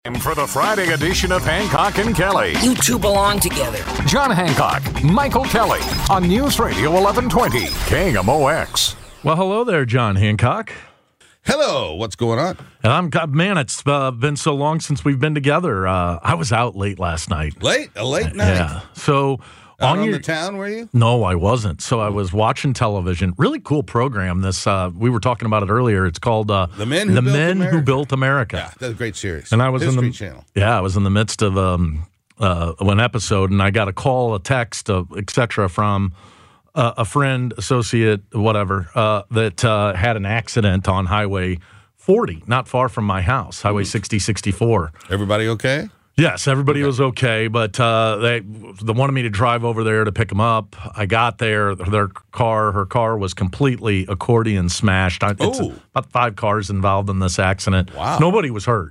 For the Friday edition of Hancock and Kelly. You two belong together. John Hancock, Michael Kelly on News Radio 1120, KMOX. Well, hello there, John Hancock. Hello, what's going on? And man, it's been so long since we've been together. I was out late last night. A late night? Yeah. So on the town, were you? No, I wasn't. So I was watching television. Really cool program. This we were talking about it earlier. It's called The Men Who Built America. Yeah, that's a great series. And I was History in the Channel. Yeah, I was in the midst of an episode, and I got a call, a text, etc. from a friend, associate, whatever, that had an accident on Highway 40, not far from my house, Highway 6064. Everybody okay? Yes, everybody was okay, but they wanted me to drive over there to pick them up. I got there. Her car was completely accordion smashed. It's about 5 cars involved in this accident. Wow. Nobody was hurt,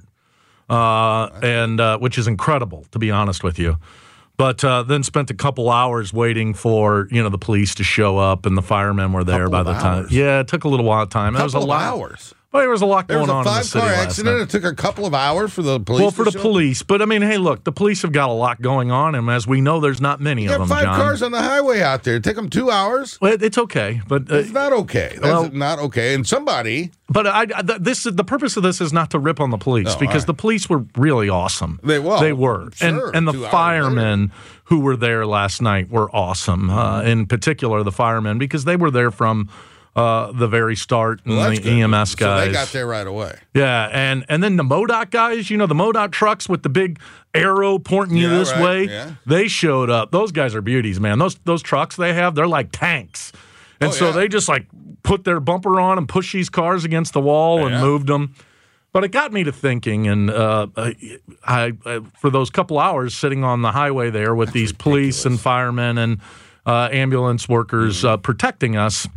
and which is incredible, to be honest with you. But then spent a couple hours waiting for the police to show up, and the firemen were there by the time. Yeah, it took a little while of time. It was a lot. Hours. Well, there was a lot going on in the city. There was a 5-car accident. It took a couple of hours for the police. Well, for the police, but I mean, hey, look, the police have got a lot going on, and as we know, there's not many of them. 5 John. cars on the highway out there. It took them 2 hours. Well, it's okay, but it's not okay. That's not okay. And somebody. But the purpose of this is not to rip on the police because the police were really awesome. They were, sure, and the firemen who were there last night were awesome. In particular, the firemen because they were there from the very start, and the EMS guys. So they got there right away. Yeah, and then the MoDOT guys, the MoDOT trucks with the big arrow pointing you this way, they showed up. Those guys are beauties, man. Those trucks they have, they're like tanks. And so they just like put their bumper on and push these cars against the wall and moved them. But it got me to thinking, and I for those couple hours sitting on the highway there with these police and firemen and ambulance workers protecting us,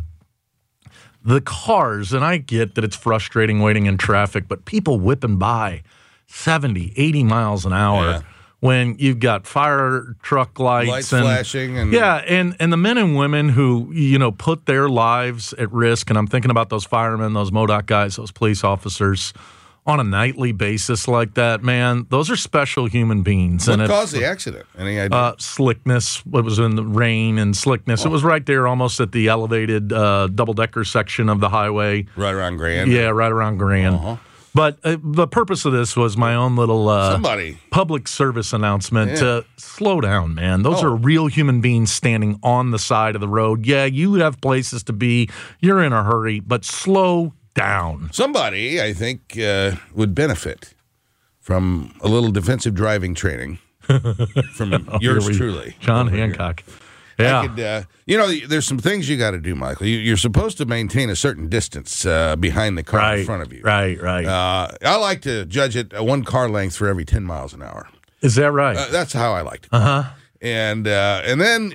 the cars, and I get that it's frustrating waiting in traffic, but people whipping by 70, 80 miles an hour when you've got fire truck lights and flashing. And the men and women who, put their lives at risk, and I'm thinking about those firemen, those MoDOT guys, those police officers, on a nightly basis like that, man, those are special human beings. What caused the accident? Any idea? Slickness. It was in the rain and slickness. It was right there almost at the elevated double-decker section of the highway. Right around Grand? Yeah, right around Grand. Uh-huh. But the purpose of this was my own little public service announcement to slow down, man. Those are real human beings standing on the side of the road. Yeah, you have places to be. You're in a hurry, but slow down. Somebody, I think, would benefit from a little defensive driving training from yours truly. John Hancock. Yeah. There's some things you got to do, Michael. You're supposed to maintain a certain distance behind the car in front of you. Right. I like to judge it 1 car length for every 10 miles an hour. Is that right? That's how I like to. And then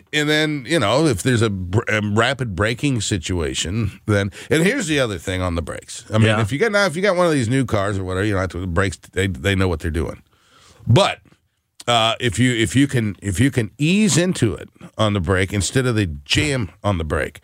if there's a rapid braking situation, then here's the other thing on the brakes. I mean, if you got one of these new cars or whatever, the brakes they know what they're doing. But if you can ease into it on the brake instead of the jam on the brake,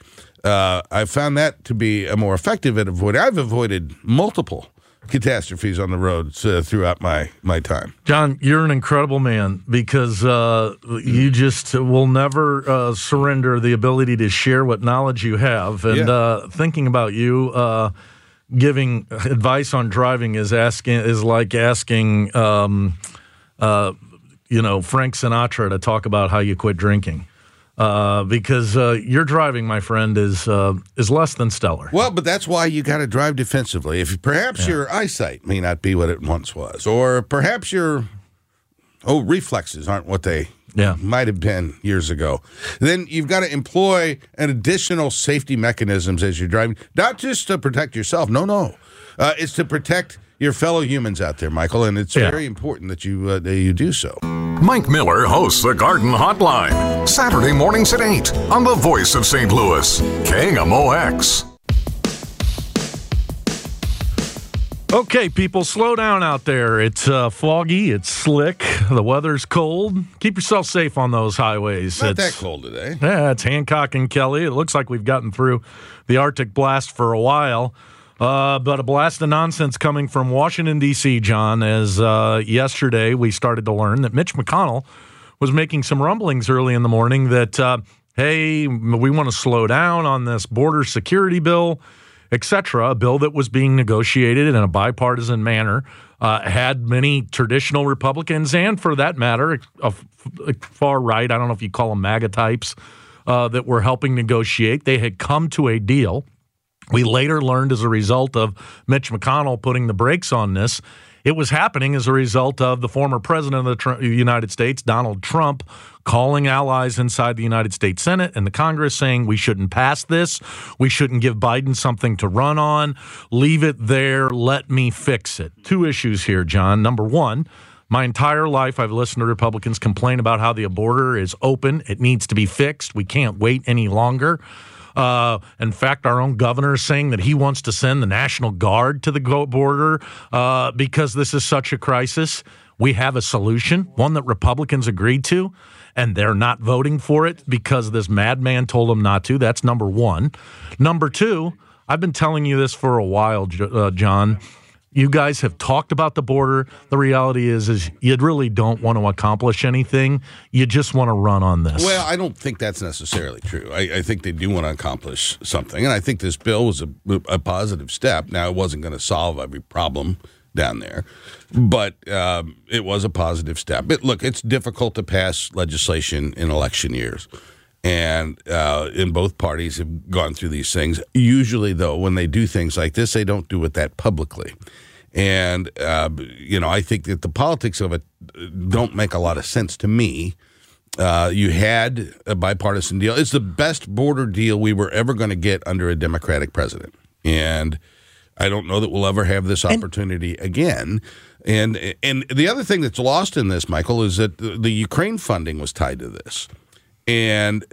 I found that to be a more effective at avoiding. I've avoided multiple catastrophes on the roads throughout my time. John, you're an incredible man because you just will never surrender the ability to share what knowledge you have. And thinking about you, giving advice on driving is like asking Frank Sinatra to talk about how you quit drinking. Because your driving, my friend, is less than stellar. Well, but that's why you got to drive defensively. If perhaps your eyesight may not be what it once was, or perhaps your reflexes aren't what they might have been years ago, then you've got to employ an additional safety mechanisms as you're driving, not just to protect yourself. No, it's to protect your fellow humans out there, Michael, and it's very important that you do so. Mike Miller hosts the Garden Hotline, Saturday mornings at 8 on the Voice of St. Louis, KMOX. Okay, people, slow down out there. It's foggy, it's slick, the weather's cold. Keep yourself safe on those highways. Not that cold today. Yeah, it's Hancock and Kelly. It looks like we've gotten through the Arctic blast for a while. But a blast of nonsense coming from Washington, D.C., John, as yesterday we started to learn that Mitch McConnell was making some rumblings early in the morning that, hey, we want to slow down on this border security bill, etc., a bill that was being negotiated in a bipartisan manner, had many traditional Republicans and, for that matter, far right, I don't know if you call them MAGA types, that were helping negotiate. They had come to a deal. We later learned as a result of Mitch McConnell putting the brakes on this, it was happening as a result of the former president of the United States, Donald Trump, calling allies inside the United States Senate and the Congress saying we shouldn't pass this, we shouldn't give Biden something to run on, leave it there, let me fix it. Two issues here, John. Number one, my entire life I've listened to Republicans complain about how the border is open, it needs to be fixed, we can't wait any longer. In fact, our own governor is saying that he wants to send the National Guard to the border because this is such a crisis. We have a solution, one that Republicans agreed to, and they're not voting for it because this madman told them not to. That's number one. Number two, I've been telling you this for a while, John. You guys have talked about the border. The reality is you really don't want to accomplish anything. You just want to run on this. Well, I don't think that's necessarily true. I think they do want to accomplish something, and I think this bill was a positive step. Now, it wasn't going to solve every problem down there, but it was a positive step. But look, it's difficult to pass legislation in election years. And in both parties have gone through these things. Usually, though, when they do things like this, they don't do it that publicly. And, I think that the politics of it don't make a lot of sense to me. You had a bipartisan deal. It's the best border deal we were ever going to get under a Democratic president. And I don't know that we'll ever have this opportunity again. And the other thing that's lost in this, Michael, is that the Ukraine funding was tied to this. And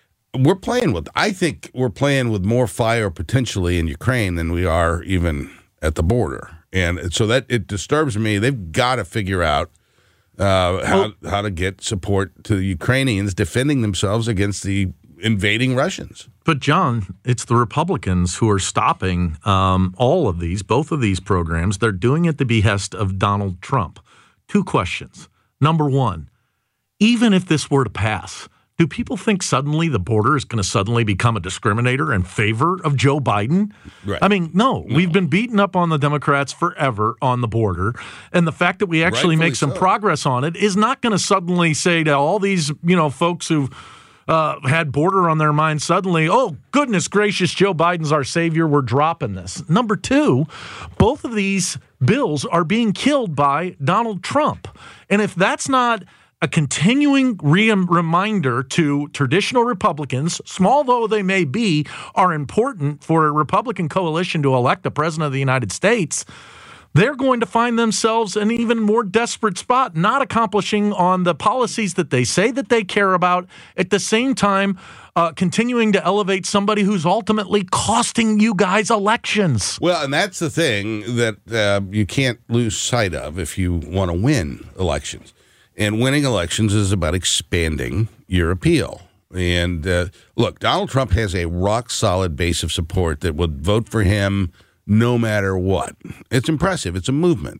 I think we're playing with more fire potentially in Ukraine than we are even at the border. And so that it disturbs me. They've got to figure out how to get support to the Ukrainians defending themselves against the invading Russians. But, John, it's the Republicans who are stopping both of these programs. They're doing it at the behest of Donald Trump. Two questions. Number one, even if this were to pass, do people think suddenly the border is going to suddenly become a discriminator in favor of Joe Biden? Right. I mean, no. We've been beaten up on the Democrats forever on the border, and the fact that we actually make some progress on it is not going to suddenly say to all these, folks who've had border on their mind suddenly, oh, goodness gracious, Joe Biden's our savior, we're dropping this. Number two, both of these bills are being killed by Donald Trump. And if that's not a continuing reminder to traditional Republicans, small though they may be, are important for a Republican coalition to elect the president of the United States, they're going to find themselves in an even more desperate spot, not accomplishing on the policies that they say that they care about, at the same time continuing to elevate somebody who's ultimately costing you guys elections. Well, and that's the thing that you can't lose sight of if you want to win elections. And winning elections is about expanding your appeal. And look, Donald Trump has a rock-solid base of support that would vote for him no matter what. It's impressive. It's a movement.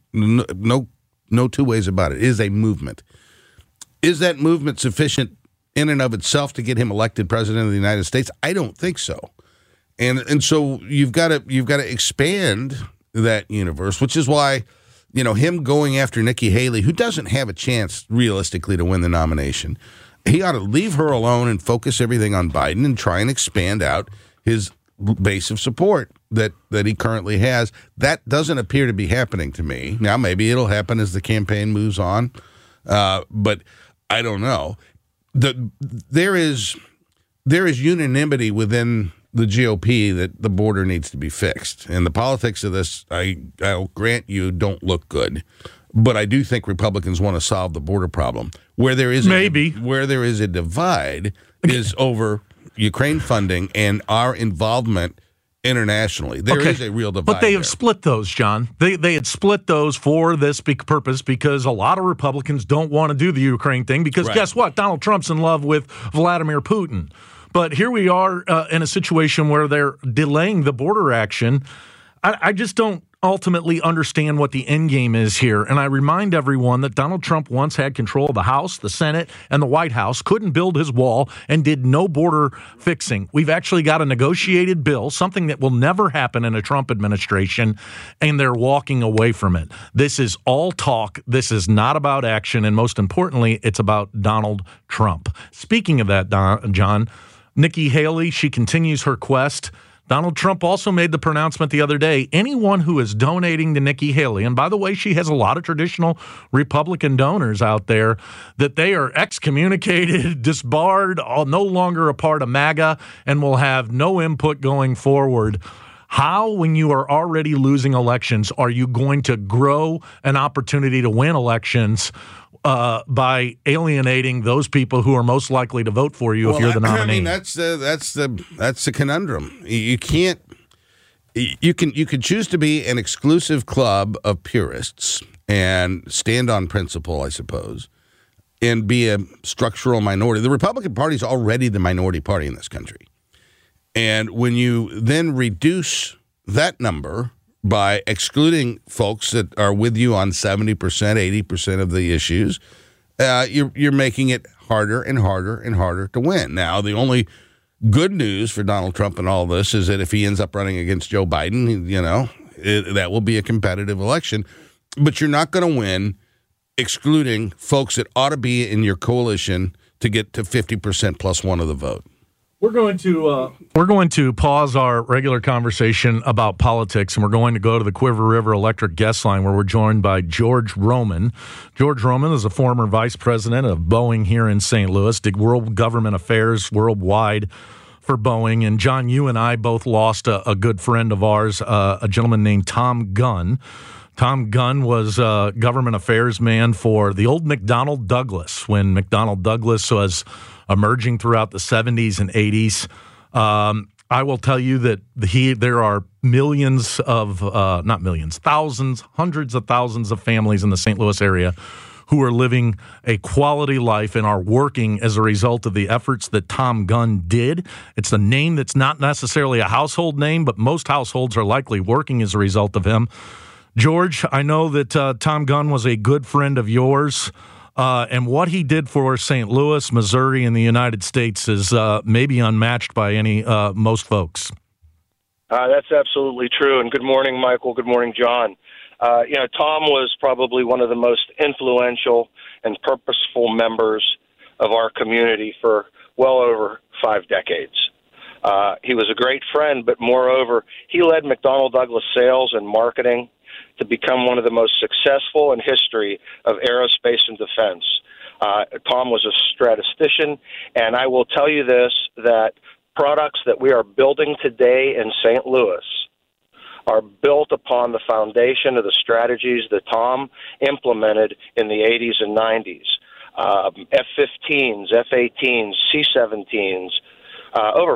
No two ways about it. It is a movement. Is that movement sufficient in and of itself to get him elected president of the United States? I don't think so. And so you've got to expand that universe, which is why him going after Nikki Haley, who doesn't have a chance realistically to win the nomination, he ought to leave her alone and focus everything on Biden and try and expand out his base of support that he currently has. That doesn't appear to be happening to me. Now, maybe it'll happen as the campaign moves on, but I don't know. There is unanimity within the GOP that the border needs to be fixed. And the politics of this, I'll grant you, don't look good. But I do think Republicans want to solve the border problem. Where there is a divide is over Ukraine funding and our involvement internationally. There is a real divide. But they have split those, John. They had split those for this purpose because a lot of Republicans don't want to do the Ukraine thing because guess what? Donald Trump's in love with Vladimir Putin. But here we are in a situation where they're delaying the border action. I just don't ultimately understand what the end game is here. And I remind everyone that Donald Trump once had control of the House, the Senate, and the White House, couldn't build his wall, and did no border fixing. We've actually got a negotiated bill, something that will never happen in a Trump administration, and they're walking away from it. This is all talk. This is not about action. And most importantly, it's about Donald Trump. Speaking of that, John, Nikki Haley, she continues her quest. Donald Trump also made the pronouncement the other day, anyone who is donating to Nikki Haley, and by the way, she has a lot of traditional Republican donors out there, that they are excommunicated, disbarred, no longer a part of MAGA, and will have no input going forward. How, when you are already losing elections, are you going to grow an opportunity to win elections by alienating those people who are most likely to vote for you if you're the nominee? I mean, that's the conundrum. You can't. You can choose to be an exclusive club of purists and stand on principle, I suppose, and be a structural minority. The Republican Party is already the minority party in this country. And when you then reduce that number by excluding folks that are with you on 70%, 80% of the issues, you're making it harder and harder and harder to win. Now, the only good news for Donald Trump in all this is that if he ends up running against Joe Biden, that will be a competitive election. But you're not going to win excluding folks that ought to be in your coalition to get to 50% plus one of the vote. We're going to pause our regular conversation about politics, and we're going to go to the Quiver River Electric Guest Line, where we're joined by George Roman. George Roman is a former vice president of Boeing here in St. Louis, did world government affairs worldwide for Boeing. And John, you and I both lost a good friend of ours, a gentleman named Tom Gunn. Tom Gunn was a government affairs man for the old McDonnell Douglas, when McDonnell Douglas was emerging throughout the 70s and 80s. I will tell you that there are millions of, not millions, thousands, hundreds of thousands of families in the St. Louis area who are living a quality life and are working as a result of the efforts that Tom Gunn did. It's a name that's not necessarily a household name, but most households are likely working as a result of him. George, I know that Tom Gunn was a good friend of yours. And what he did for St. Louis, Missouri, and the United States is maybe unmatched by most folks. That's absolutely true. And good morning, Michael. Good morning, John. Tom was probably one of the most influential and purposeful members of our community for well over 5 decades. He was a great friend, but moreover, he led McDonnell Douglas sales and marketing to become one of the most successful in history of aerospace and defense. Tom was a statistician, and I will tell you this, that products that we are building today in St. Louis are built upon the foundation of the strategies that Tom implemented in the 80s and 90s. F-15s, F-18s, C-17s, over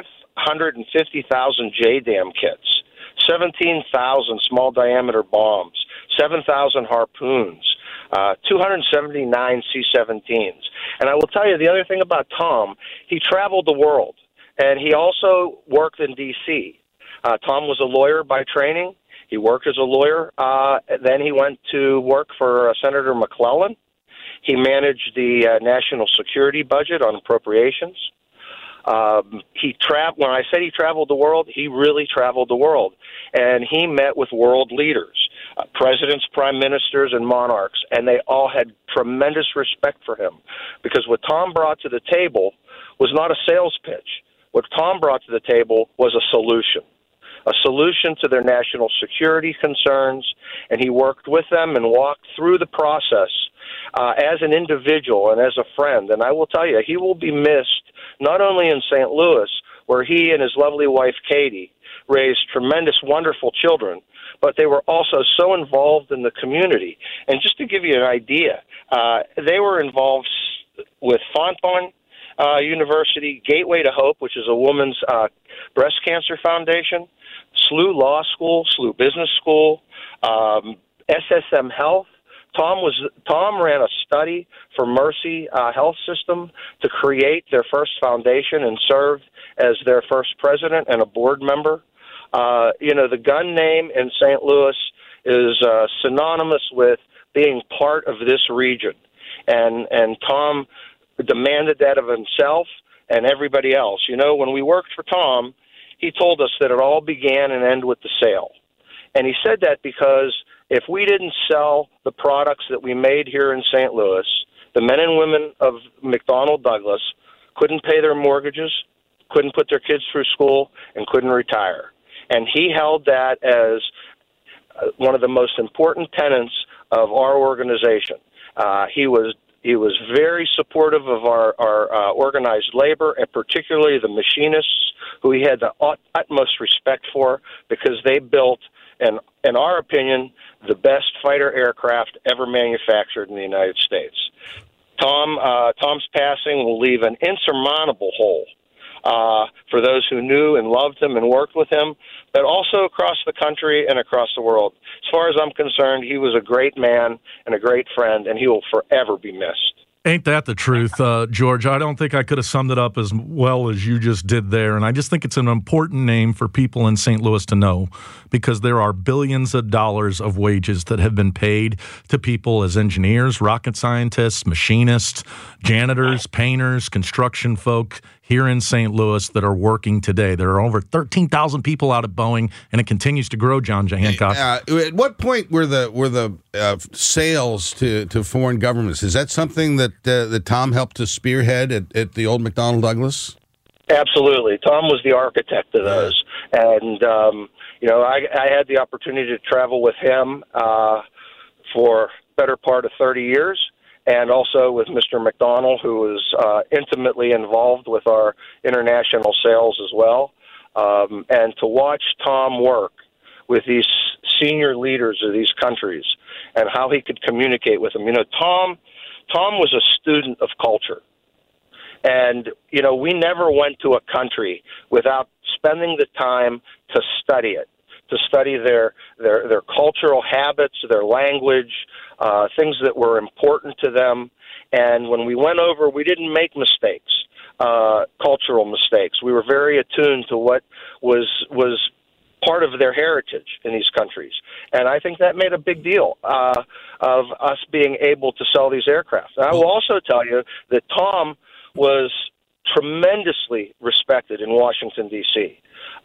550,000 JDAM kits, 17,000 small diameter bombs, 7,000 harpoons, 279 C-17s. And I will tell you the other thing about Tom, he traveled the world, and he also worked in D.C. Tom was a lawyer by training. He worked as a lawyer. Then he went to work for Senator McClellan. He managed the national security budget on appropriations. When I said he traveled the world, he really traveled the world. And he met with world leaders, presidents, prime ministers, and monarchs, and they all had tremendous respect for him, because what Tom brought to the table was not a sales pitch. What Tom brought to the table was a solution to their national security concerns, and he worked with them and walked through the process as an individual and as a friend. And I will tell you, he will be missed not only in St. Louis, where he and his lovely wife, Katie, raised tremendous, wonderful children, but they were also so involved in the community. And just to give you an idea, they were involved with Fontbonne University, Gateway to Hope, which is a woman's breast cancer foundation, SLU Law School, SLU Business School, SSM Health. Tom ran a study for Mercy Health System to create their first foundation and served as their first president and a board member. The gun name in St. Louis is synonymous with being part of this region. And Tom demanded that of himself and everybody else. When we worked for Tom, he told us that it all began and ended with the sale. And he said that because if we didn't sell the products that we made here in St. Louis, the men and women of McDonnell Douglas couldn't pay their mortgages, couldn't put their kids through school, and couldn't retire. And he held that as one of the most important tenets of our organization. He was very supportive of our organized labor, and particularly the machinists, who he had the utmost respect for, because they built, in our opinion, the best fighter aircraft ever manufactured in the United States. Tom's passing will leave an insurmountable hole for those who knew and loved him and worked with him, but also across the country and across the world. As far as I'm concerned, he was a great man and a great friend, and he will forever be missed. Ain't that the truth, George? I don't think I could have summed it up as well as you just did there. And I just think it's an important name for people in St. Louis to know, because there are billions of dollars of wages that have been paid to people as engineers, rocket scientists, machinists, janitors, painters, construction folk here in St. Louis that are working today. There are over 13,000 people out at Boeing, and it continues to grow, John Hancock. At what point were the sales to foreign governments? Is that something that Tom helped to spearhead at the old McDonnell Douglas? Absolutely. Tom was the architect of those. And, I had the opportunity to travel with him for better part of 30 years. And also with Mr. McDonnell, who was intimately involved with our international sales as well. And to watch Tom work with these senior leaders of these countries and how he could communicate with them. Tom was a student of culture. And, we never went to a country without spending the time to study it, to study their cultural habits, their language, things that were important to them. And when we went over, we didn't make mistakes, cultural mistakes. We were very attuned to what was part of their heritage in these countries. And I think that made a big deal of us being able to sell these aircraft. And I will also tell you that Tom was tremendously respected in Washington, D.C.,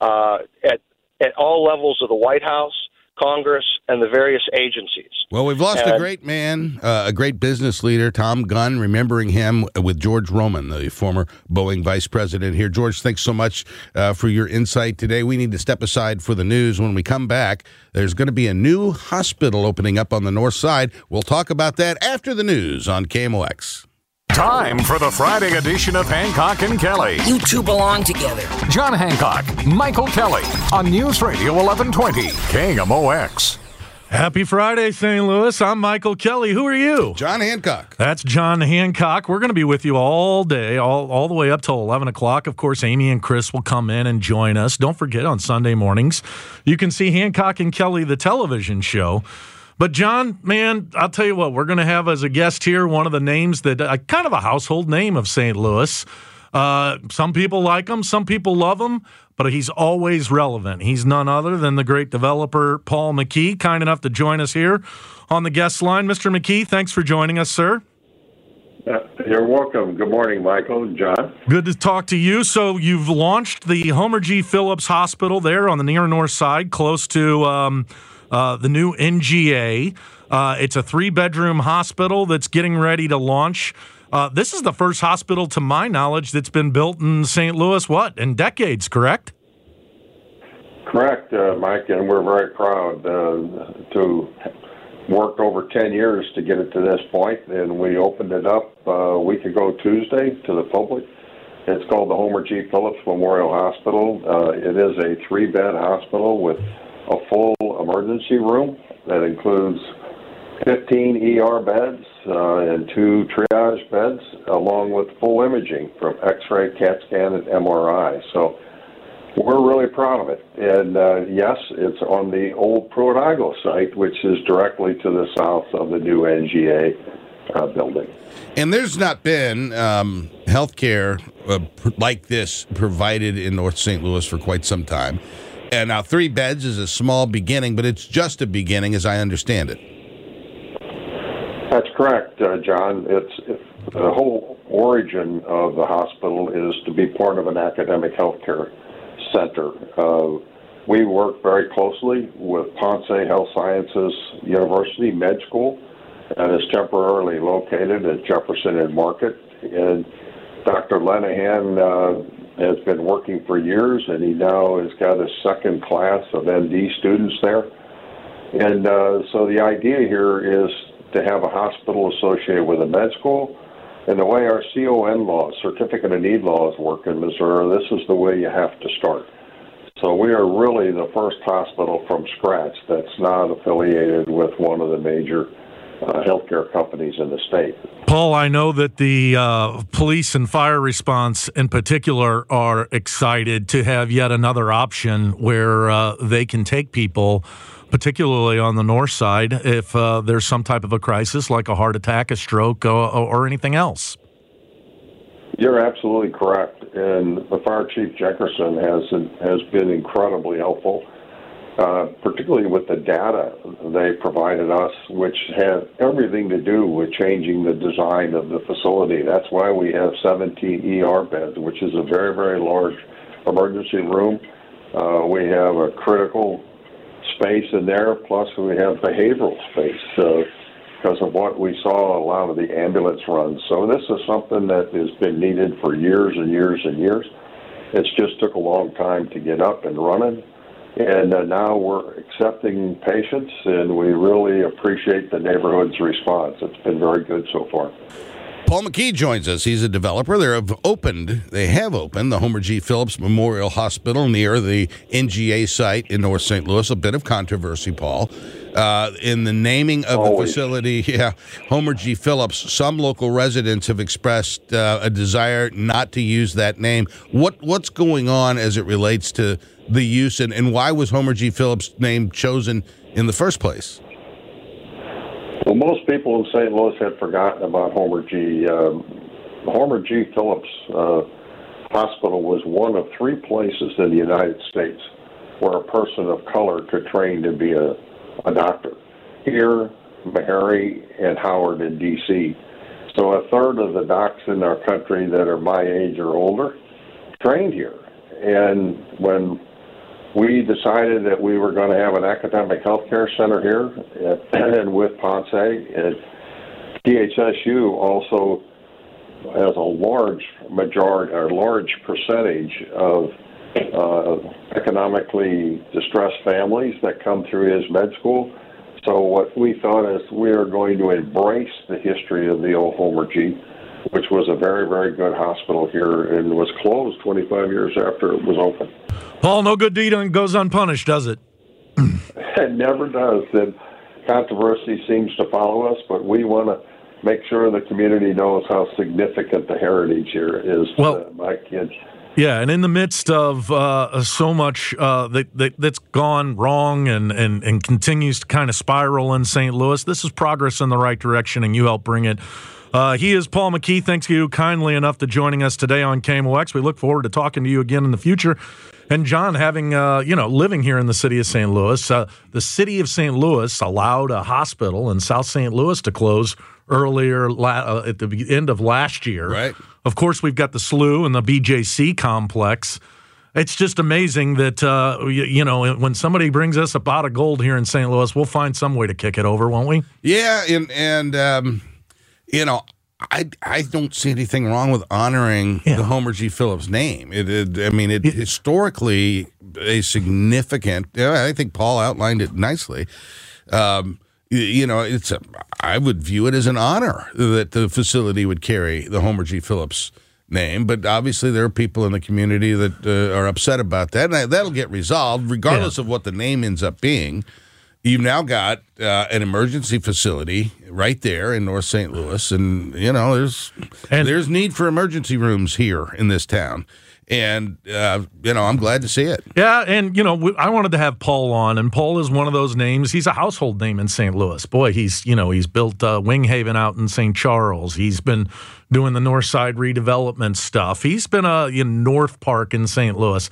at all levels of the White House, Congress, and the various agencies. Well, we've lost a great man, a great business leader, Tom Gunn, remembering him with George Roman, the former Boeing vice president here. George, thanks so much for your insight today. We need to step aside for the news. When we come back, there's going to be a new hospital opening up on the north side. We'll talk about that after the news on KMOX. Time for the Friday edition of Hancock and Kelly. You two belong together. John Hancock, Michael Kelly on News Radio 1120, KMOX. Happy Friday, St. Louis. I'm Michael Kelly. Who are you? John Hancock. That's John Hancock. We're going to be with you all day, all the way up till 11 o'clock. Of course, Amy and Chris will come in and join us. Don't forget, on Sunday mornings, you can see Hancock and Kelly, the television show. But, John, man, I'll tell you what, we're going to have as a guest here one of the names that kind of a household name of St. Louis. Some people like him, some people love him, but he's always relevant. He's none other than the great developer Paul McKee, kind enough to join us here on the guest line. Mr. McKee, thanks for joining us, sir. You're welcome. Good morning, Michael and John. Good to talk to you. So you've launched the Homer G. Phillips Hospital there on the near north side, close to the new NGA. It's a 3-bedroom hospital that's getting ready to launch. This is the first hospital, to my knowledge, that's been built in St. Louis, in decades, correct? Correct, Mike, and we're very proud to work over 10 years to get it to this point, and we opened it up a week ago Tuesday to the public. It's called the Homer G. Phillips Memorial Hospital. It is a 3-bed hospital with a full emergency room that includes 15 ER beds and 2 triage beds, along with full imaging from X-ray, CAT scan, and MRI. So we're really proud of it. And yes, it's on the old Pruitt-Igoe site, which is directly to the south of the new NGA building. And there's not been health care like this provided in North St. Louis for quite some time. And now 3 beds is a small beginning, but it's just a beginning, as I understand it. That's correct, John. It's the whole origin of the hospital is to be part of an academic healthcare center. We work very closely with Ponce Health Sciences University Med School, and is temporarily located at Jefferson and Market. And Dr. Lenahan has been working for years, and he now has got a second class of MD students there. And so the idea here is to have a hospital associated with a med school. And the way our CON laws, Certificate of Need laws, work in Missouri, this is the way you have to start. So we are really the first hospital from scratch that's not affiliated with one of the major healthcare companies in the state. Paul, I know that the police and fire response in particular are excited to have yet another option where they can take people, particularly on the north side, if there's some type of a crisis like a heart attack, a stroke, or anything else. You're absolutely correct. And the Fire Chief Jenkerson has been incredibly helpful. Particularly with the data they provided us, which had everything to do with changing the design of the facility. That's why we have 17 ER beds, which is a very, very large emergency room. We have a critical space in there, plus we have behavioral space because of what we saw a lot of the ambulance runs. So this is something that has been needed for years and years and years. It's just took a long time to get up and running. And now we're accepting patients, and we really appreciate the neighborhood's response. It's been very good so far. Paul McKee joins us. He's a developer. They have opened the Homer G. Phillips Memorial Hospital near the NGA site in North St. Louis. A bit of controversy, Paul, in the naming of the facility. Yeah, Homer G. Phillips. Some local residents have expressed a desire not to use that name. What's going on as it relates to the use, and why was Homer G. Phillips' name chosen in the first place? Well, most people in St. Louis had forgotten about Homer G. Homer G. Phillips Hospital was one of 3 places in the United States where a person of color could train to be a doctor. Here, Meharry, and Howard in D.C. So a third of the docs in our country that are my age or older trained here. And when we decided that we were going to have an academic healthcare center here, and with Ponce, and PHSU also has a large percentage of economically distressed families that come through his med school. So what we thought is we are going to embrace the history of the old Homer G., which was a very, very good hospital here and was closed 25 years after it was open. Paul, no good deed goes unpunished, does it? It never does. And controversy seems to follow us, but we want to make sure the community knows how significant the heritage here is to my kids. Yeah, and in the midst of so much that's gone wrong and continues to kind of spiral in St. Louis, this is progress in the right direction, and you help bring it. He is Paul McKee. Thanks you kindly enough to joining us today on KMOX. We look forward to talking to you again in the future. And John, having living here in the city of St. Louis, the city of St. Louis allowed a hospital in South St. Louis to close earlier at the end of last year. Right. Of course, we've got the SLU and the BJC complex. It's just amazing that when somebody brings us a pot of gold here in St. Louis, we'll find some way to kick it over, won't we? Yeah, and I don't see anything wrong with honoring the Homer G. Phillips name. It historically a significant. I think Paul outlined it nicely. I would view it as an honor that the facility would carry the Homer G. Phillips name, but obviously there are people in the community that are upset about that, and that'll get resolved regardless of what the name ends up being. You've now got an emergency facility right there in North St. Louis, and there's need for emergency rooms here in this town. And, I'm glad to see it. Yeah, and, I wanted to have Paul on, and Paul is one of those names. He's a household name in St. Louis. Boy, he's built Wing Haven out in St. Charles. He's been doing the North Side redevelopment stuff. He's been in North Park in St. Louis.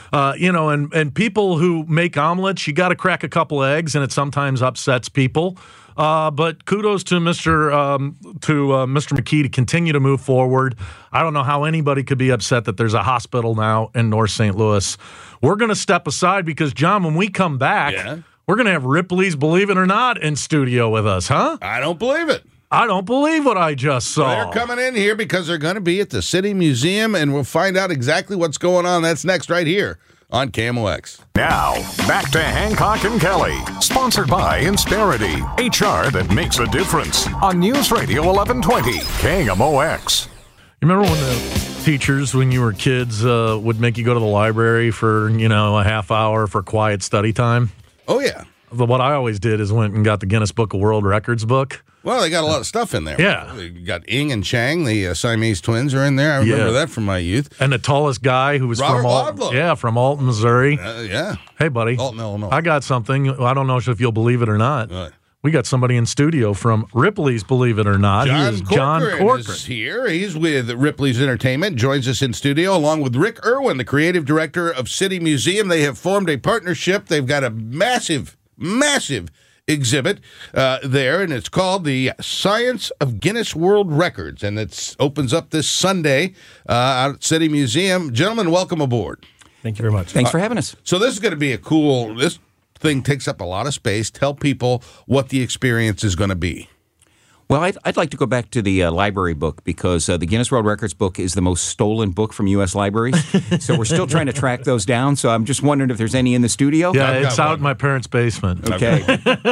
And people who make omelets, you got to crack a couple eggs, and it sometimes upsets people. But kudos to Mr. McKee to continue to move forward. I don't know how anybody could be upset that there's a hospital now in North St. Louis. We're going to step aside because, John, when we come back, we're going to have Ripley's Believe It or Not in studio with us, huh? I don't believe it. I don't believe what I just saw. They're coming in here because they're going to be at the City Museum, and we'll find out exactly what's going on. That's next right here on KMOX. Now, back to Hancock and Kelly, sponsored by Insperity, HR that makes a difference, on News Radio 1120, KMOX. You remember when the teachers, when you were kids, would make you go to the library for, a half hour for quiet study time? Oh, yeah. What I always did is went and got the Guinness Book of World Records book. Well, they got a lot of stuff in there. Yeah. You got Ing and Chang, the Siamese twins, are in there. I remember that from my youth. And the tallest guy who was from Alton. Yeah, from Alton, Missouri. Yeah. Hey, buddy. Alton, Illinois. I got something. I don't know if you'll believe it or not. We got somebody in studio from Ripley's Believe It or Not. John Corcoran is here. He's with Ripley's Entertainment. Joins us in studio along with Rick Irwin, the creative director of City Museum. They have formed a partnership. They've got a massive exhibit there, and it's called the Science of Guinness World Records, and it opens up this Sunday out at City Museum. Gentlemen, welcome aboard. Thank you very much. Thanks for having us. So this is going to be this thing takes up a lot of space. Tell people what the experience is going to be. Well, I'd like to go back to the library book because the Guinness World Records book is the most stolen book from U.S. libraries. So we're still trying to track those down. So I'm just wondering if there's any in the studio. Yeah, it's out in my parents' basement. Okay.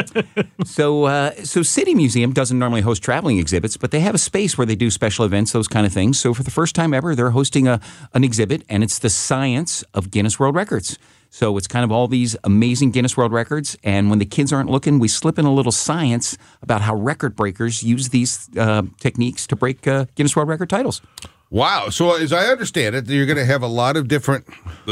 So City Museum doesn't normally host traveling exhibits, but they have a space where they do special events, those kind of things. So for the first time ever, they're hosting an exhibit, and it's the Science of Guinness World Records. So it's kind of all these amazing Guinness World Records, and when the kids aren't looking, we slip in a little science about how record breakers use these techniques to break Guinness World Record titles. Wow. So as I understand it, you're going to have a lot of different,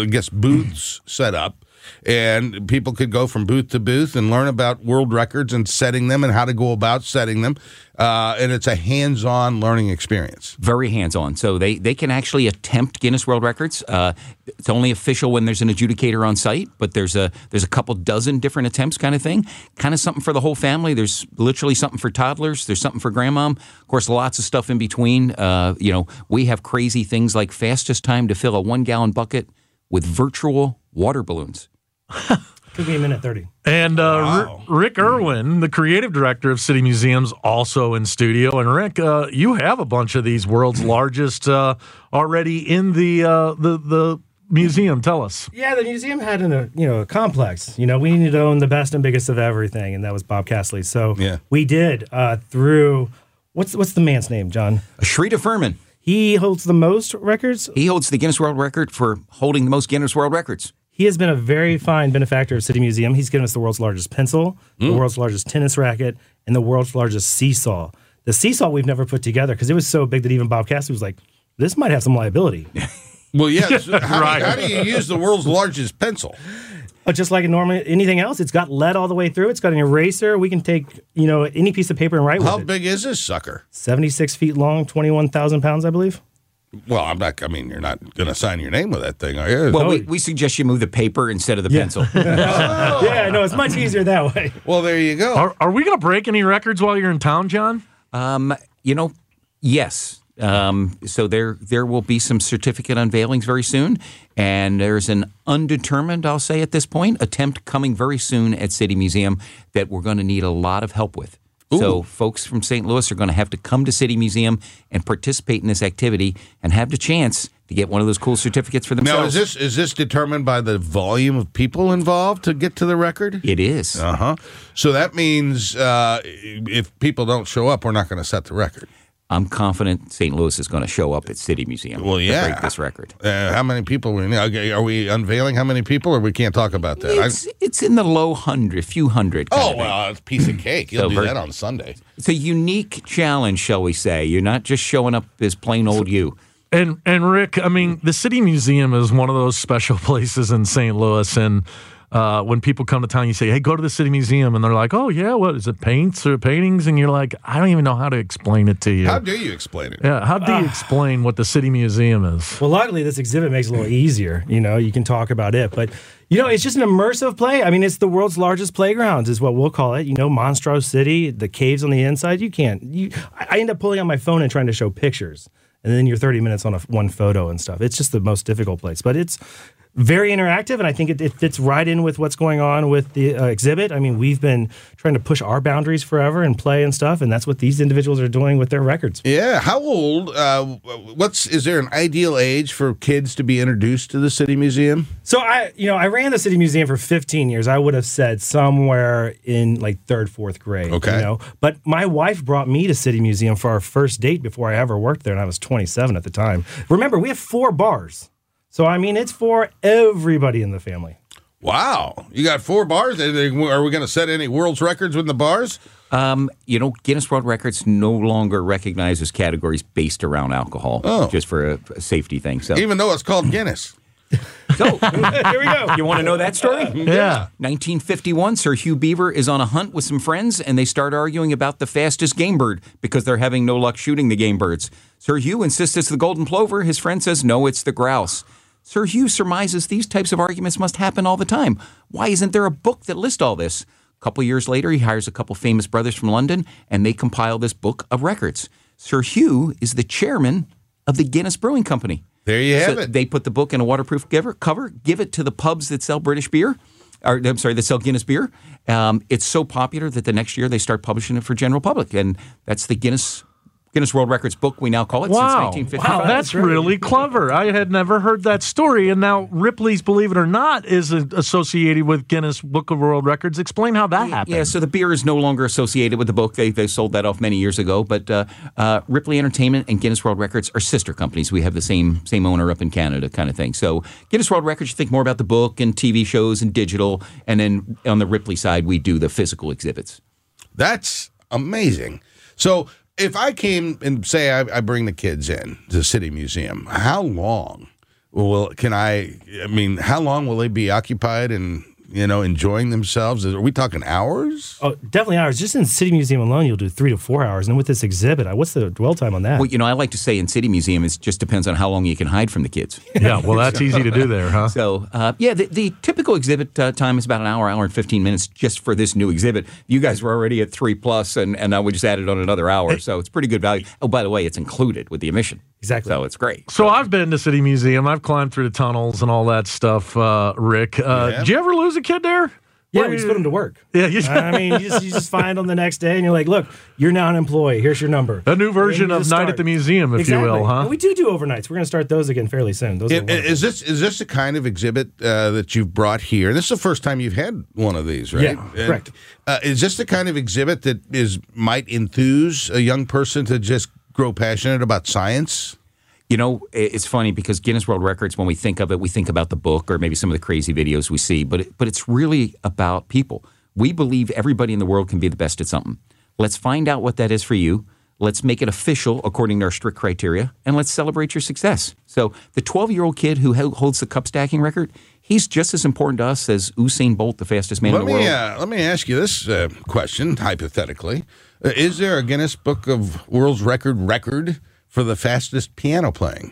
booths set up, and people could go from booth to booth and learn about world records and setting them and how to go about setting them. And it's a hands-on learning experience. Very hands-on. So they can actually attempt Guinness World Records. It's only official when there's an adjudicator on site, but there's a couple dozen different attempts kind of thing. Kind of something for the whole family. There's literally something for toddlers. There's something for grandmom. Of course, lots of stuff in between. We have crazy things like fastest time to fill a 1-gallon bucket with virtual water balloons. Took me a minute 30. And Rick Irwin, the creative director of City Museums, also in studio. And Rick, you have a bunch of these world's largest already in the museum. Tell us. Yeah, the museum had a complex. We needed to own the best and biggest of everything, and that was Bob Castley. So we did through what's the man's name, John? Shrita Furman. He holds the most records. He holds the Guinness World Record for holding the most Guinness World Records. He has been a very fine benefactor of City Museum. He's given us the world's largest pencil, the world's largest tennis racket, and the world's largest seesaw. The seesaw we've never put together because it was so big that even Bob Castley was like, this might have some liability. Well, yes. How do you use the world's largest pencil? Just like anything else, it's got lead all the way through. It's got an eraser. We can take, any piece of paper and write with it. How big is this sucker? 76 feet long, 21,000 pounds, I believe. Well, you're not going to sign your name with that thing, are you? Well, we suggest you move the paper instead of the pencil. Yeah, no, it's much easier that way. Well, there you go. Are we going to break any records while you're in town, John? Yes. So there will be some certificate unveilings very soon, and there's an undetermined, I'll say at this point, attempt coming very soon at City Museum that we're going to need a lot of help with. Ooh. So folks from St. Louis are going to have to come to City Museum and participate in this activity and have the chance to get one of those cool certificates for themselves. Now, is this determined by the volume of people involved to get to the record? It is. So that means if people don't show up, we're not going to set the record. I'm confident St. Louis is going to show up at City Museum to break this record. How many people? Are we unveiling how many people, or we can't talk about that? It's in the low few hundred. Oh, well, it's a piece of cake. You'll do that on Sunday. It's a unique challenge, shall we say. You're not just showing up as plain old you. And Rick, I mean, the City Museum is one of those special places in St. Louis, and when people come to town, you say, hey, go to the City Museum, and they're like, oh, yeah, what, is it paints or paintings? And you're like, I don't even know how to explain it to you. How do you explain it? Yeah, how do you explain what the City Museum is? Well, luckily, this exhibit makes it a little easier. You can talk about it, but it's just an immersive play. I mean, it's the world's largest playground is what we'll call it. Monstrous City, the caves on the inside. I end up pulling out my phone and trying to show pictures. And then you're 30 minutes on one photo and stuff. It's just the most difficult place. But it's very interactive, and I think it fits right in with what's going on with the exhibit. I mean, we've been trying to push our boundaries forever and play and stuff, and that's what these individuals are doing with their records. Yeah. How old? Is there an ideal age for kids to be introduced to the City Museum? So I ran the City Museum for 15 years. I would have said somewhere in like 3rd, 4th grade. Okay. But my wife brought me to City Museum for our first date before I ever worked there, and I was 27 at the time. Remember, we have 4 bars. So, I mean, it's for everybody in the family. Wow. You got 4 bars? Are we going to set any world's records with the bars? Guinness World Records no longer recognizes categories based around alcohol, just for a safety thing. So, even though it's called Guinness. So, here we go. You want to know that story? Yeah. 1951, Sir Hugh Beaver is on a hunt with some friends, and they start arguing about the fastest game bird because they're having no luck shooting the game birds. Sir Hugh insists it's the golden plover. His friend says, no, it's the grouse. Sir Hugh surmises these types of arguments must happen all the time. Why isn't there a book that lists all this? A couple years later, he hires a couple famous brothers from London, and they compile this book of records. Sir Hugh is the chairman of the Guinness Brewing Company. There you have it. They put the book in a waterproof cover, give it to the pubs that sell British beer, that sell Guinness beer. It's so popular that the next year they start publishing it for general public, and that's the Guinness World Records book, we now call it, since 1955. Wow, that's really clever. I had never heard that story, and now Ripley's, believe it or not, is associated with Guinness Book of World Records. Explain how that happened. Yeah, so the beer is no longer associated with the book. They sold that off many years ago, but Ripley Entertainment and Guinness World Records are sister companies. We have the same owner up in Canada kind of thing. So Guinness World Records, you think more about the book and TV shows and digital, and then on the Ripley side, we do the physical exhibits. That's amazing. So if I came and say I bring the kids in to the City Museum, how long how long will they be occupied and, enjoying themselves? Are we talking hours? Oh, definitely hours. Just in City Museum alone, you'll do 3 to 4 hours. And with this exhibit, what's the dwell time on that? Well, I like to say in City Museum, it just depends on how long you can hide from the kids. Yeah, well, that's easy to do there, huh? So, the typical exhibit time is about an hour and 15 minutes just for this new exhibit. You guys were already at 3+, and now we just added on another hour, so it's pretty good value. Oh, by the way, it's included with the admission. Exactly. So it's great. So I've been to City Museum. I've climbed through the tunnels and all that stuff, Rick. Did you ever lose a kid there? Yeah, we just put them to work. Yeah, you just find them the next day, and you're like, look, you're now an employee. Here's your number. A new version of Night at the Museum, if you will, huh? And we do overnights. We're going to start those again fairly soon. Is this the kind of exhibit that you've brought here? And this is the first time you've had one of these, right? Yeah, correct. Is this the kind of exhibit that might enthuse a young person to just grow passionate about science? It's funny because Guinness World Records, when we think of it, we think about the book or maybe some of the crazy videos we see, but it's really about people. We believe everybody in the world can be the best at something. Let's find out what that is for you. Let's make it official according to our strict criteria, and let's celebrate your success. So the 12-year-old kid who holds the cup stacking record, he's just as important to us as Usain Bolt, the fastest man in the world. Let me ask you this question, hypothetically. Is there a Guinness Book of World Record for the fastest piano playing?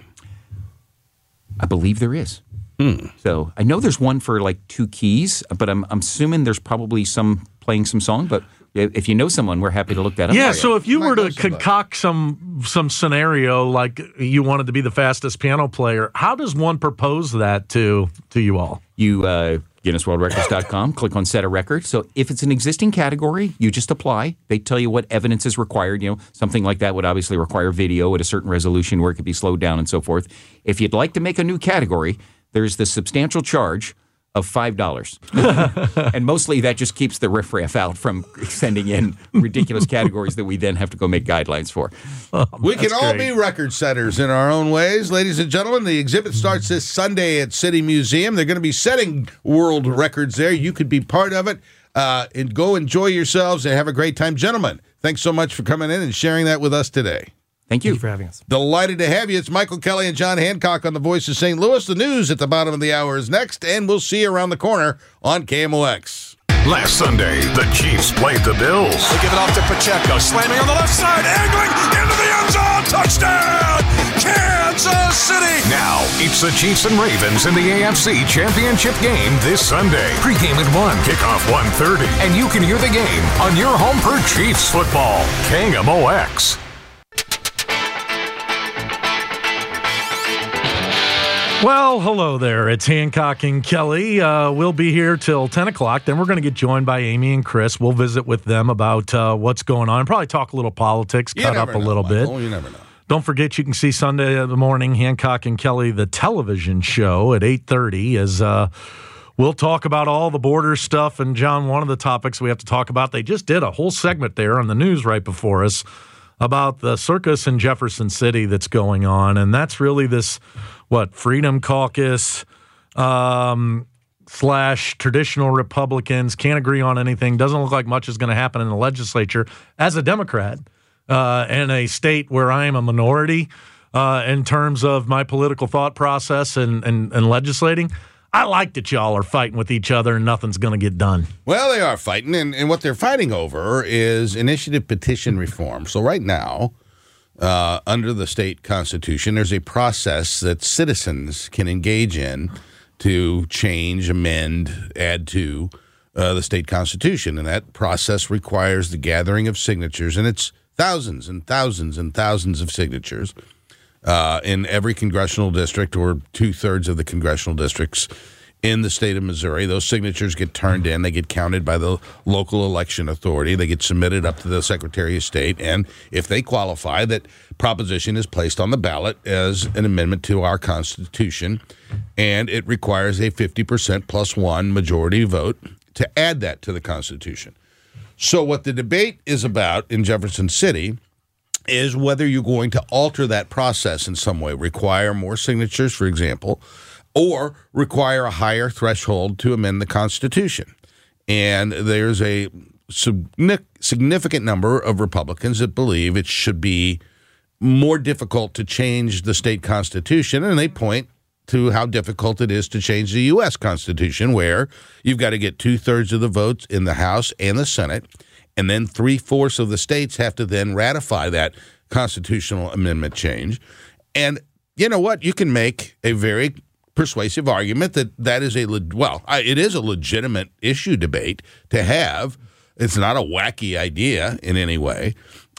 I believe there is. So I know there's one for like 2 keys, but I'm assuming there's probably some playing some song. But if you know someone, we're happy to look that up. Yeah, so if you were to concoct some scenario like you wanted to be the fastest piano player, how does one propose that to you all? You GuinnessWorldRecords.com, click on Set a Record. So if it's an existing category, you just apply. They tell you what evidence is required. Something like that would obviously require video at a certain resolution where it could be slowed down and so forth. If you'd like to make a new category, there's the substantial charge of $5. And mostly that just keeps the riffraff out from sending in ridiculous categories that we then have to go make guidelines for. We can all be record setters in our own ways. Ladies and gentlemen, the exhibit starts this Sunday at City Museum. They're going to be setting world records there. You could be part of it. And go enjoy yourselves and have a great time. Gentlemen, thanks so much for coming in and sharing that with us today. Thank you. Thank you for having us. Delighted to have you. It's Michael Kelly and John Hancock on the Voice of St. Louis. The news at the bottom of the hour is next, and we'll see you around the corner on KMOX. Last Sunday, the Chiefs played the Bills. They give it off to Pacheco, slamming on the left side, angling into the end zone, touchdown, Kansas City. Now, it's the Chiefs and Ravens in the AFC Championship game this Sunday. Pre-game at 1, kickoff 1:30, and you can hear the game on your home for Chiefs football, KMOX. Well, hello there. It's Hancock and Kelly. We'll be here till 10 o'clock. Then we're going to get joined by Amy and Chris. We'll visit with them about what's going on. Probably talk a little politics, cut up a little bit. You never know. Don't forget, you can see Sunday in the morning, Hancock and Kelly, the television show at 8:30 as we'll talk about all the border stuff. And, John, one of the topics we have to talk about, they just did a whole segment there on the news right before us about the circus in Jefferson City that's going on. And that's really this, Freedom Caucus / traditional Republicans can't agree on anything. Doesn't look like much is going to happen in the legislature. As a Democrat in a state where I am a minority in terms of my political thought process and legislating, I like that y'all are fighting with each other and nothing's going to get done. Well, they are fighting, and what they're fighting over is initiative petition reform. So right now, under the state constitution, there's a process that citizens can engage in to change, amend, add to the state constitution. And that process requires the gathering of signatures, and it's thousands and thousands and thousands of signatures in every congressional district or 2/3 of the congressional districts in the state of Missouri. Those signatures get turned in. They get counted by the local election authority. They get submitted up to the Secretary of State. And if they qualify, that proposition is placed on the ballot as an amendment to our Constitution. And it requires a 50% plus one majority vote to add that to the Constitution. So what the debate is about in Jefferson City is whether you're going to alter that process in some way, require more signatures, for example, or require a higher threshold to amend the Constitution. And there's a significant number of Republicans that believe it should be more difficult to change the state constitution, and they point to how difficult it is to change the U.S. Constitution, where you've got to get 2/3 of the votes in the House and the Senate, and then 3/4 of the states have to then ratify that constitutional amendment change. And you know what? You can make a very persuasive argument that is it is a legitimate issue debate to have. It's not a wacky idea in any way.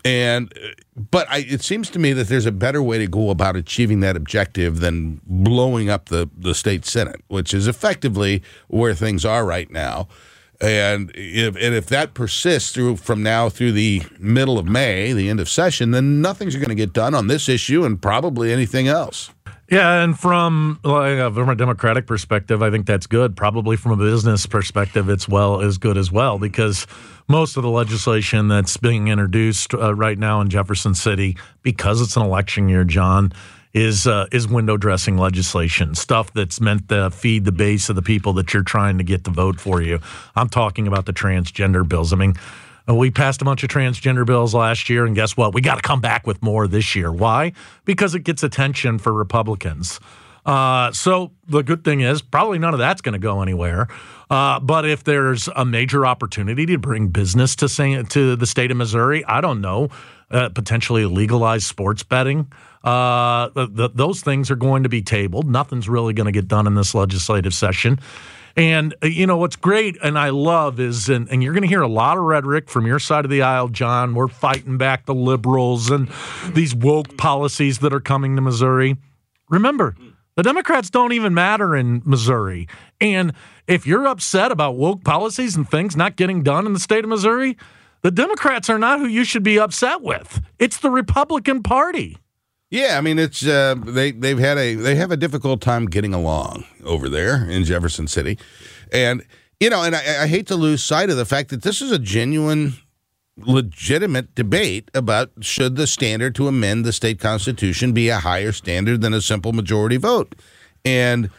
But it seems to me that there's a better way to go about achieving that objective than blowing up the state Senate, which is effectively where things are right now. And if that persists from now through the middle of May, the end of session, then nothing's going to get done on this issue and probably anything else. Yeah, and from a Democratic perspective, I think that's good. Probably from a business perspective, it's good as well, because most of the legislation that's being introduced right now in Jefferson City, because it's an election year, John, is window dressing legislation, stuff that's meant to feed the base of the people that you're trying to get to vote for you. I'm talking about the transgender bills. I mean, we passed a bunch of transgender bills last year, and guess what? We got to come back with more this year. Why? Because it gets attention for Republicans. So the good thing is probably none of that's going to go anywhere. But if there's a major opportunity to bring business to the state of Missouri, I don't know, potentially legalize sports betting, those things are going to be tabled. Nothing's really going to get done in this legislative session. And, what's great and I love is, and you're going to hear a lot of rhetoric from your side of the aisle, John, we're fighting back the liberals and these woke policies that are coming to Missouri. Remember, the Democrats don't even matter in Missouri. And if you're upset about woke policies and things not getting done in the state of Missouri, the Democrats are not who you should be upset with. It's the Republican Party. Yeah, I mean, it's they have a difficult time getting along over there in Jefferson City, and I hate to lose sight of the fact that this is a genuine, legitimate debate about should the standard to amend the state constitution be a higher standard than a simple majority vote, and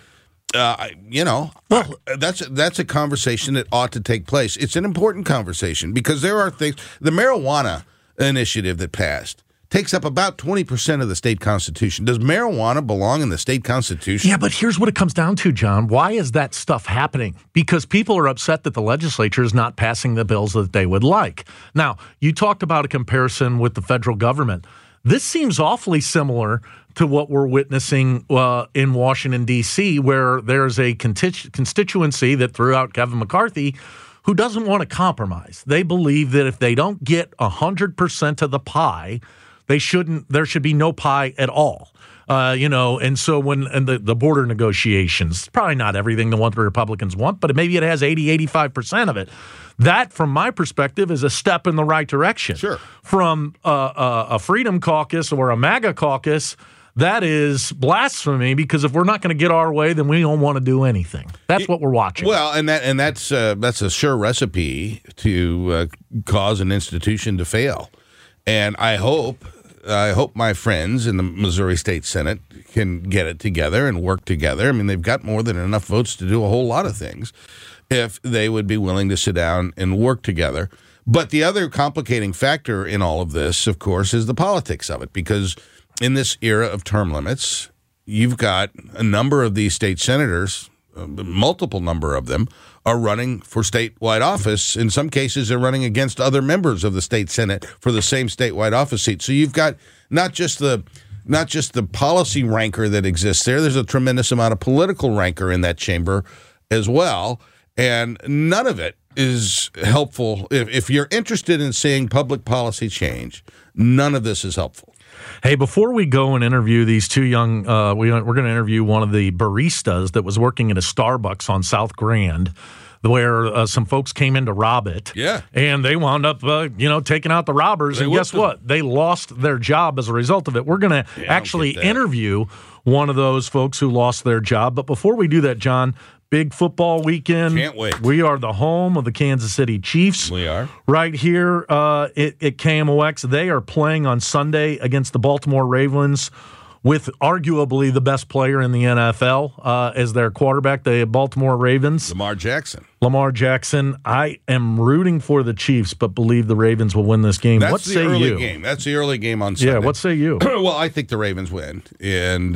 that's a conversation that ought to take place. It's an important conversation because there are things. The marijuana initiative that passed takes up about 20% of the state constitution. Does marijuana belong in the state constitution? Yeah, but here's what it comes down to, John. Why is that stuff happening? Because people are upset that the legislature is not passing the bills that they would like. Now, you talked about a comparison with the federal government. This seems awfully similar to what we're witnessing in Washington, D.C., where there's a constituency that threw out Kevin McCarthy who doesn't want to compromise. They believe that if they don't get 100% of the pie, there should be no pie at all. And so when the border negotiations, probably not everything the Republicans want, but maybe it has 85% of it. That, from my perspective, is a step in the right direction. Sure. From a Freedom Caucus or a MAGA caucus, that is blasphemy, because if we're not going to get our way, then we don't want to do anything. That's what we're watching. Well, and that's a sure recipe to cause an institution to fail. And I hope my friends in the Missouri State Senate can get it together and work together. I mean, they've got more than enough votes to do a whole lot of things if they would be willing to sit down and work together. But the other complicating factor in all of this, of course, is the politics of it, because in this era of term limits, you've got a number of these state senators, multiple number of them, are running for statewide office. In some cases, they're running against other members of the state Senate for the same statewide office seat. So you've got not just the policy rancor that exists there. There's a tremendous amount of political rancor in that chamber as well. And none of it is helpful. If you're interested in seeing public policy change, none of this is helpful. Hey, before we go and interview these two young, we're going to interview one of the baristas that was working at a Starbucks on South Grand, where some folks came in to rob it. Yeah. And they wound up, taking out the robbers. And guess what? They lost their job as a result of it. We're going to actually interview one of those folks who lost their job. But before we do that, John, big football weekend. Can't wait. We are the home of the Kansas City Chiefs. We are. Right here at KMOX. They are playing on Sunday against the Baltimore Ravens with arguably the best player in the NFL as their quarterback, the Baltimore Ravens. Lamar Jackson. I am rooting for the Chiefs, but believe the Ravens will win this game. What say you? Game. That's the early game on Sunday. Yeah, what say you? Well, I think the Ravens win. And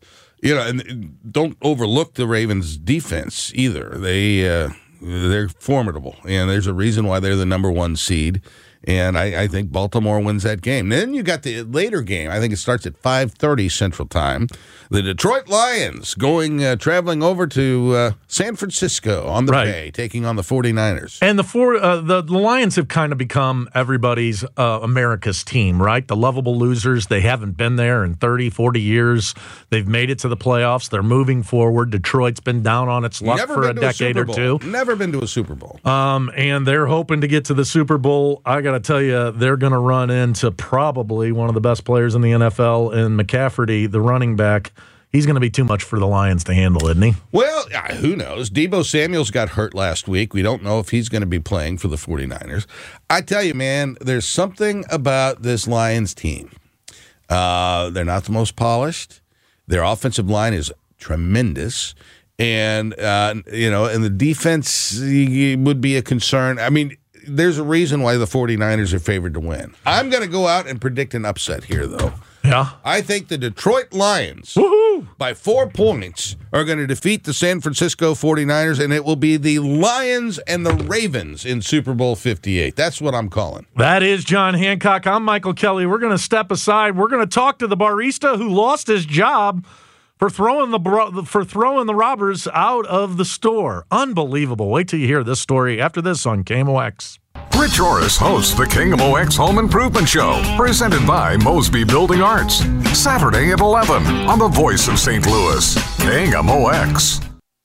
and don't overlook the Ravens' defense either. They're formidable, and there's a reason why they're the number one seed. And I think Baltimore wins that game. Then you got the later game. I think it starts at 5:30 Central Time. The Detroit Lions traveling over to San Francisco on the Bay, taking on the 49ers. And the Lions have kind of become everybody's America's team, right? The lovable losers. They haven't been there in 30, 40 years. They've made it to the playoffs. They're moving forward. Detroit's been down on its luck for a decade or two. Never been to a Super Bowl. And they're hoping to get to the Super Bowl. I got to tell you, they're going to run into probably one of the best players in the NFL, in McCaffrey, the running back. He's going to be too much for the Lions to handle, isn't he? Well, who knows? Deebo Samuels got hurt last week. We don't know if he's going to be playing for the 49ers. I tell you, man, there's something about this Lions team. They're not the most polished. Their offensive line is tremendous. And, and the defense would be a concern. I mean, there's a reason why the 49ers are favored to win. I'm going to go out and predict an upset here, though. Yeah. I think the Detroit Lions, by 4 points, are going to defeat the San Francisco 49ers, and it will be the Lions and the Ravens in Super Bowl 58. That's what I'm calling. That is John Hancock. I'm Michael Kelly. We're going to step aside. We're going to talk to the barista who lost his job for throwing the robbers out of the store. Unbelievable. Wait till you hear this story after this on KMOX. Rich Orris hosts the KMOX Home Improvement Show, presented by Mosby Building Arts. Saturday at 11 on the Voice of St. Louis, KMOX.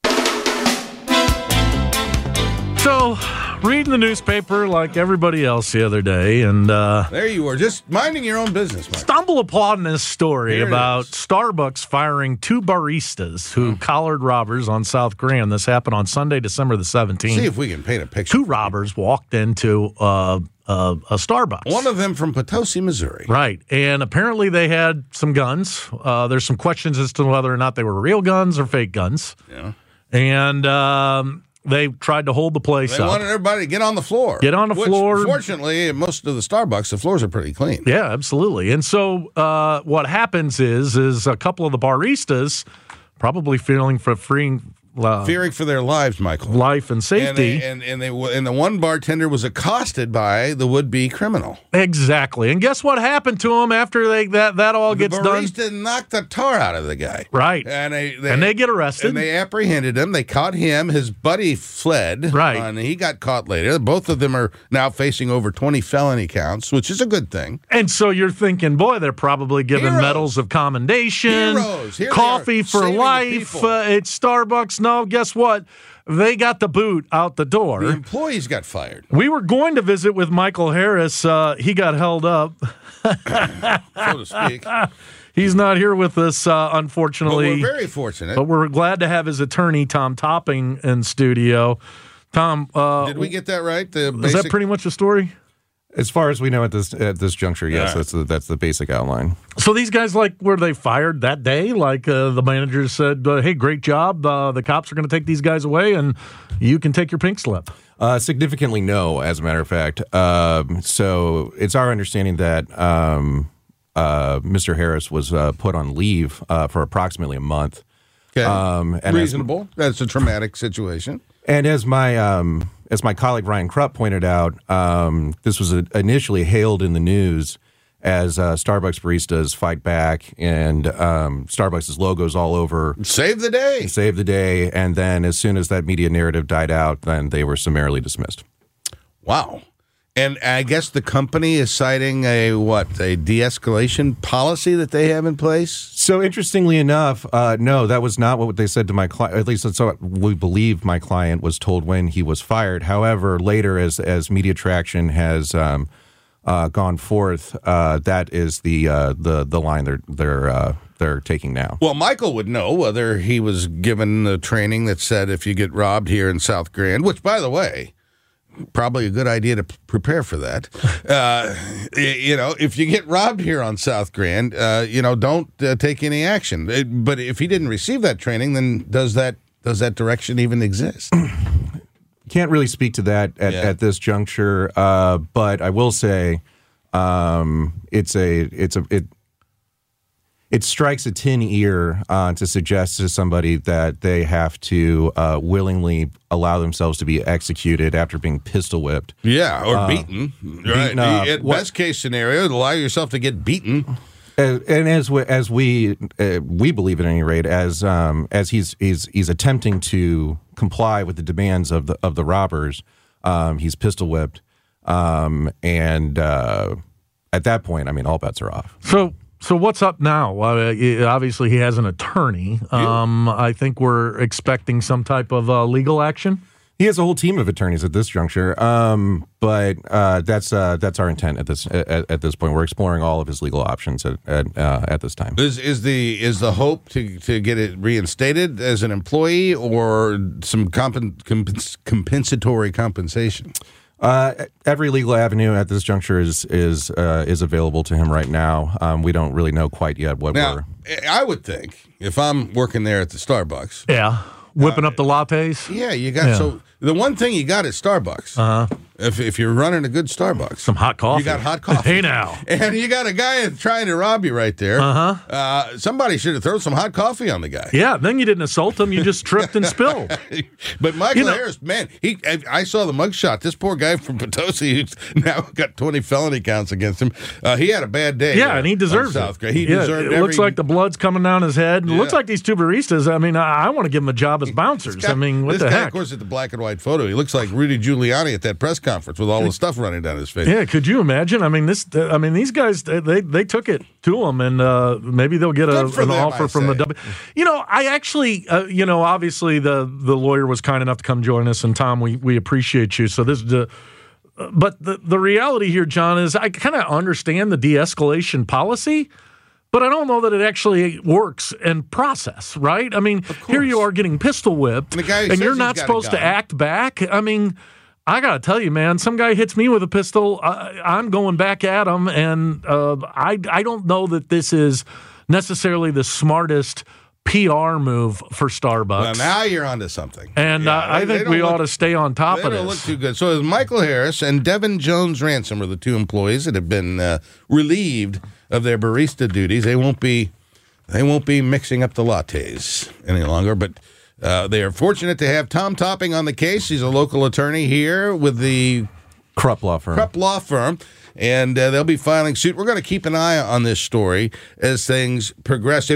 So, reading the newspaper like everybody else the other day, and there you were, just minding your own business, Mike. Stumble upon this story about Starbucks firing 2 baristas who collared robbers on South Grand. This happened on Sunday, December the 17th. See if we can paint a picture. 2 robbers walked into a Starbucks. One of them from Potosi, Missouri. Right, and apparently they had some guns. There's some questions as to whether or not they were real guns or fake guns. Yeah. And They tried to hold the place up. They wanted everybody to get on the floor. Get on the floor. Fortunately, in most of the Starbucks, the floors are pretty clean. Yeah, absolutely. And so what happens is a couple of the baristas probably fearing for their lives, Michael. Life and safety. And the one bartender was accosted by the would-be criminal. Exactly. And guess what happened to him after that all gets done? The barista knocked the tar out of the guy. Right. And they get arrested. And they apprehended him. They caught him. His buddy fled. Right. And he got caught later. Both of them are now facing over 20 felony counts, which is a good thing. And so you're thinking, boy, they're probably giving medals of commendation. Heroes. Coffee for life. It's Starbucks. No, guess what? They got the boot out the door. The employees got fired. We were going to visit with Michael Harris. He got held up. So to speak. He's not here with us, unfortunately. But we're very fortunate. But we're glad to have his attorney, Tom Topping, in studio. Tom, did we get that right? Is that pretty much the story? As far as we know at this juncture, yes, that's the basic outline. So these guys, were they fired that day? The manager said, hey, great job. The cops are going to take these guys away, and you can take your pink slip. Significantly no, as a matter of fact. So it's our understanding that Mr. Harris was put on leave for approximately a month. Okay. And reasonable. That's a traumatic situation. And as my colleague Ryan Krupp pointed out, this was initially hailed in the news as Starbucks baristas fight back, and Starbucks' logos all over. Save the day. Save the day. And then as soon as that media narrative died out, then they were summarily dismissed. Wow. And I guess the company is citing a de-escalation policy that they have in place? So interestingly enough, no, that was not what they said to my client. At least that's what we believe my client was told when he was fired. However, later as media traction has gone forth, that is the line they're taking now. Well, Michael would know whether he was given the training that said if you get robbed here in South Grand, which, by the way, probably a good idea to prepare for that. If you get robbed here on South Grand, don't take any action. But if he didn't receive that training, then does that direction even exist? Can't really speak to that at this juncture. But I will say, it strikes a tin ear to suggest to somebody that they have to willingly allow themselves to be executed after being pistol whipped. Yeah, or beaten. Right. At best case scenario, allow yourself to get beaten. And as we believe at any rate, as he's attempting to comply with the demands of the robbers, he's pistol whipped, and at that point, I mean, all bets are off. So what's up now? Obviously, he has an attorney. I think we're expecting some type of legal action. He has a whole team of attorneys at this juncture, but that's our intent at this point. We're exploring all of his legal options at this time. Is the hope to get it reinstated as an employee or some compensatory compensation? Every legal avenue at this juncture is available to him right now. We don't really know quite yet what now, I would think if I'm working there at the Starbucks, whipping up the lattes. Yeah, you got so the one thing you got at Starbucks. If you're running a good Starbucks, some hot coffee. You got hot coffee. Hey now, and you got a guy trying to rob you right there. Somebody should have thrown some hot coffee on the guy. Yeah, then you didn't assault him; you just tripped and spilled. But Michael Harris, man, I saw the mugshot. This poor guy from Potosi, who's now got 20 felony counts against him. He had a bad day. Yeah, and he deserves it. He deserved it. Looks like the blood's coming down his head. It looks like these two baristas. I mean, I want to give them a job as bouncers. What the heck? This guy, of course, at the black and white photo, he looks like Rudy Giuliani at that press conference with all the stuff running down his face. Yeah, could you imagine? I mean, these guys, they took it to him, and maybe they'll get an offer from the W. I actually, obviously the lawyer was kind enough to come join us, and Tom, we appreciate you. So this is but the reality here, John, is I kind of understand the de-escalation policy, but I don't know that it actually works in process, right? I mean, here you are getting pistol whipped, and you're not supposed to act back. I mean, I got to tell you, man, some guy hits me with a pistol, I'm going back at him, and I don't know that this is necessarily the smartest PR move for Starbucks. Well, now you're onto something. And I think we ought to stay on top of this. They don't look too good. So Michael Harris and Devin Jones Ransom are the two employees that have been relieved of their barista duties. They won't be mixing up the lattes any longer, but they are fortunate to have Tom Topping on the case. He's a local attorney here with the Krupp Law Firm. And they'll be filing suit. We're going to keep an eye on this story as things progress.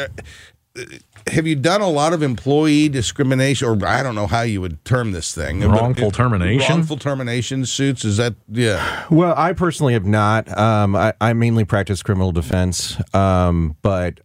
Have you done a lot of employee discrimination, or I don't know how you would term this thing? Wrongful termination? Wrongful termination suits, is that, yeah. Well, I personally have not. I mainly practice criminal defense, but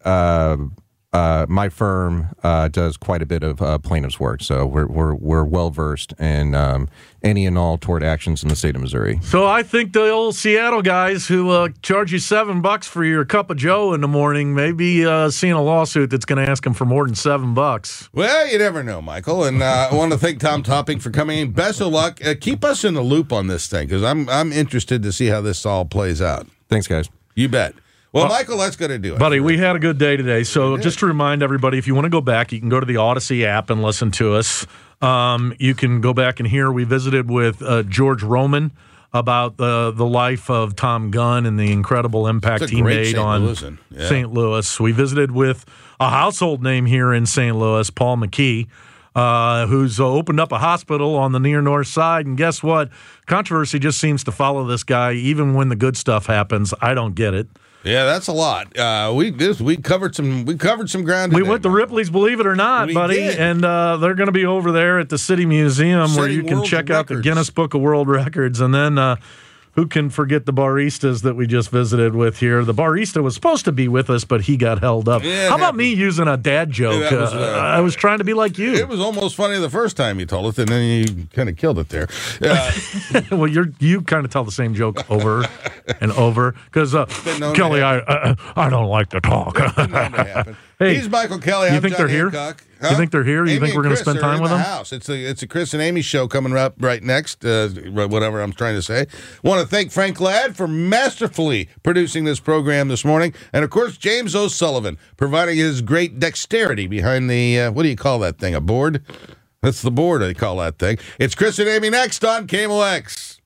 my firm does quite a bit of plaintiff's work, so we're well versed in any and all tort actions in the state of Missouri. So I think the old Seattle guys who charge you $7 for your cup of Joe in the morning may be seeing a lawsuit that's going to ask them for more than $7. Well, you never know, Michael. And I want to thank Tom Topping for coming in. Best of luck. Keep us in the loop on this thing, because I'm interested to see how this all plays out. Thanks, guys. You bet. Well, Michael, that's going to do it. Buddy, we had a good day today. So just to remind everybody, if you want to go back, you can go to the Odyssey app and listen to us. You can go back and hear. We visited with George Roman about the life of Tom Gunn and the incredible impact he made on St. Louis. We visited with a household name here in St. Louis, Paul McKee, who's opened up a hospital on the near north side. And guess what? Controversy just seems to follow this guy, even when the good stuff happens. I don't get it. Yeah, that's a lot. We covered some ground. We went to Ripley's, believe it or not, buddy, and they're going to be over there at the City Museum where you can check out the Guinness Book of World Records, and then who can forget the baristas that we just visited with here? The barista was supposed to be with us, but he got held up. Yeah, how about me using a dad joke? I was trying to be like you. It was almost funny the first time you told it, and then you kind of killed it there. Well, you kind of tell the same joke over and over because Kelly, I don't like to talk. Hey, he's Michael Kelly. You think they're here? Huh? You think they're here? You think we're going to spend time with them? House. It's a Chris and Amy show coming up right next. Whatever I'm trying to say. Want to thank Frank Ladd for masterfully producing this program this morning, and of course James O'Sullivan providing his great dexterity behind the what do you call that thing? A board? That's the board they call that thing. It's Chris and Amy next on KMOX.